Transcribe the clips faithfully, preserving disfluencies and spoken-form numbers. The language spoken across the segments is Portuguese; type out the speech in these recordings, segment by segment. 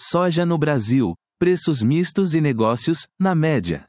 Soja no Brasil, preços mistos e negócios, na média.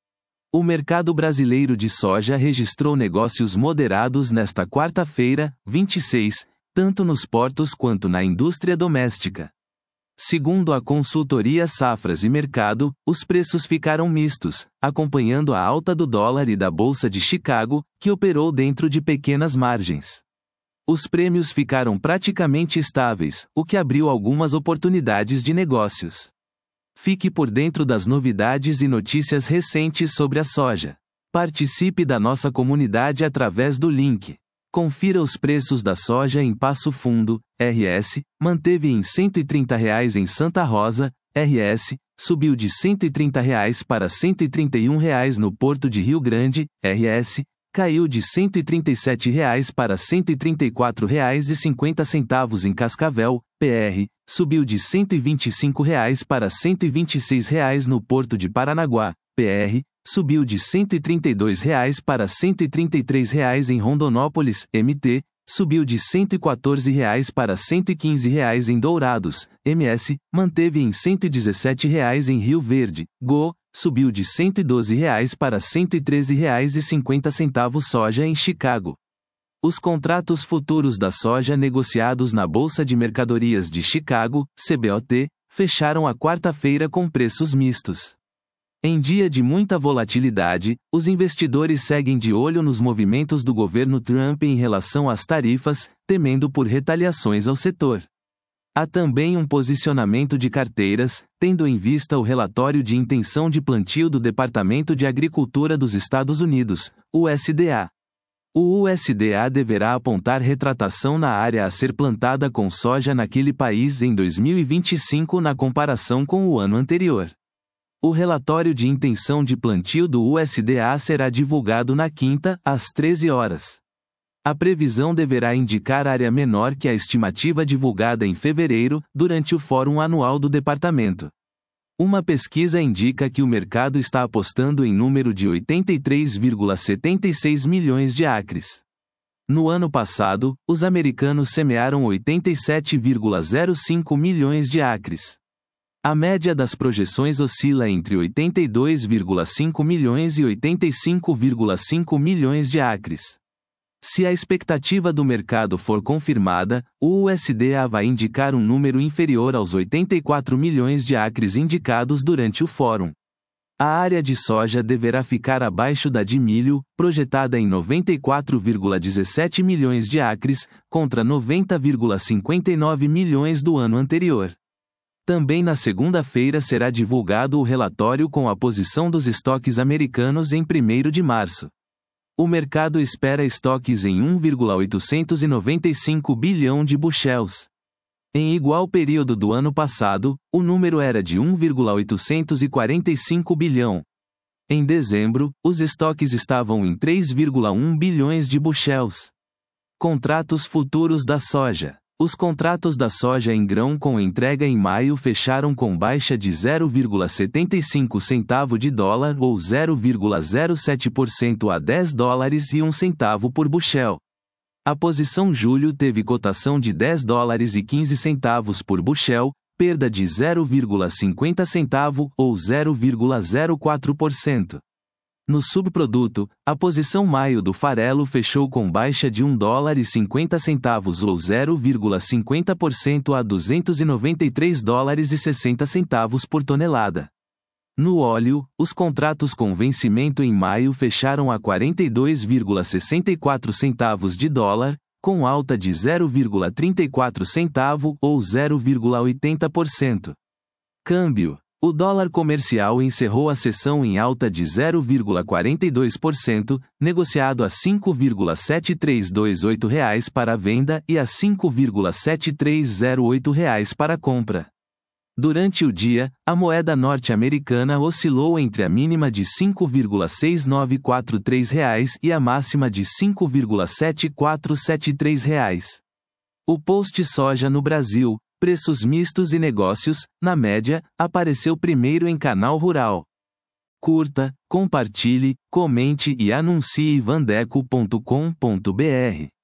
O mercado brasileiro de soja registrou negócios moderados nesta quarta-feira, vinte e seis, tanto nos portos quanto na indústria doméstica. Segundo a consultoria Safras e Mercado, os preços ficaram mistos, acompanhando a alta do dólar e da Bolsa de Chicago, que operou dentro de pequenas margens. Os prêmios ficaram praticamente estáveis, o que abriu algumas oportunidades de negócios. Fique por dentro das novidades e notícias recentes sobre a soja. Participe da nossa comunidade através do link. Confira os preços da soja em Passo Fundo, R S, manteve em cento e trinta reais em Santa Rosa, R S, subiu de cento e trinta reais para cento e trinta e um reais no Porto de Rio Grande, R S, caiu de cento e trinta e sete reais para cento e trinta e quatro reais e cinquenta centavos em Cascavel, P R, subiu de cento e vinte e cinco reais para cento e vinte e seis reais no Porto de Paranaguá, P R, subiu de cento e trinta e dois reais para cento e trinta e três reais em Rondonópolis, M T, subiu de cento e quatorze reais para cento e quinze reais em Dourados, M S, manteve em cento e dezessete reais em Rio Verde, G O, subiu de cento e doze reais para cento e treze reais e cinquenta centavos soja em Chicago. Os contratos futuros da soja negociados na Bolsa de Mercadorias de Chicago, C B O T, fecharam a quarta-feira com preços mistos. Em dia de muita volatilidade, os investidores seguem de olho nos movimentos do governo Trump em relação às tarifas, temendo por retaliações ao setor. Há também um posicionamento de carteiras, tendo em vista o relatório de intenção de plantio do Departamento de Agricultura dos Estados Unidos, U S D A. O U S D A deverá apontar retratação na área a ser plantada com soja naquele país em dois mil e vinte e cinco na comparação com o ano anterior. O relatório de intenção de plantio do U S D A será divulgado na quinta, às treze horas. A previsão deverá indicar área menor que a estimativa divulgada em fevereiro, durante o Fórum Anual do Departamento. Uma pesquisa indica que o mercado está apostando em número de oitenta e três vírgula setenta e seis milhões de acres. No ano passado, os americanos semearam oitenta e sete vírgula zero cinco milhões de acres. A média das projeções oscila entre oitenta e dois vírgula cinco milhões e oitenta e cinco vírgula cinco milhões de acres. Se a expectativa do mercado for confirmada, o U S D A vai indicar um número inferior aos oitenta e quatro milhões de acres indicados durante o fórum. A área de soja deverá ficar abaixo da de milho, projetada em noventa e quatro vírgula dezessete milhões de acres, contra noventa vírgula cinquenta e nove milhões do ano anterior. Também na segunda-feira será divulgado o relatório com a posição dos estoques americanos em primeiro de março. O mercado espera estoques em um vírgula oitocentos e noventa e cinco bilhão de bushels. Em igual período do ano passado, o número era de um vírgula oitocentos e quarenta e cinco bilhão. Em dezembro, os estoques estavam em três vírgula um bilhões de bushels. Contratos futuros da soja. Os contratos da soja em grão com entrega em maio fecharam com baixa de zero vírgula setenta e cinco centavo de dólar ou zero vírgula zero sete por cento a dez dólares e um centavo por bushel. A posição julho teve cotação de dez dólares e quinze centavos por bushel, perda de zero vírgula cinquenta centavo ou zero vírgula zero quatro por cento. No subproduto, a posição maio do farelo fechou com baixa de um dólar e cinquenta centavos ou zero vírgula cinquenta por cento a duzentos e noventa e três dólares e sessenta centavos por tonelada. No óleo, os contratos com vencimento em maio fecharam a quarenta e dois vírgula sessenta e quatro centavos de dólar, com alta de zero vírgula trinta e quatro centavo ou zero vírgula oitenta por cento. Câmbio. O dólar comercial encerrou a sessão em alta de zero vírgula quarenta e dois por cento, negociado a cinco vírgula sete três dois oito reais para a venda e a cinco vírgula sete três zero oito reais para a compra. Durante o dia, a moeda norte-americana oscilou entre a mínima de cinco vírgula seis nove quatro três reais e a máxima de cinco vírgula sete quatro sete três reais. O post soja no Brasil, preços mistos e negócios, na média, apareceu primeiro em Canal Rural. Curta, compartilhe, comente e anuncie vandeco ponto com ponto br.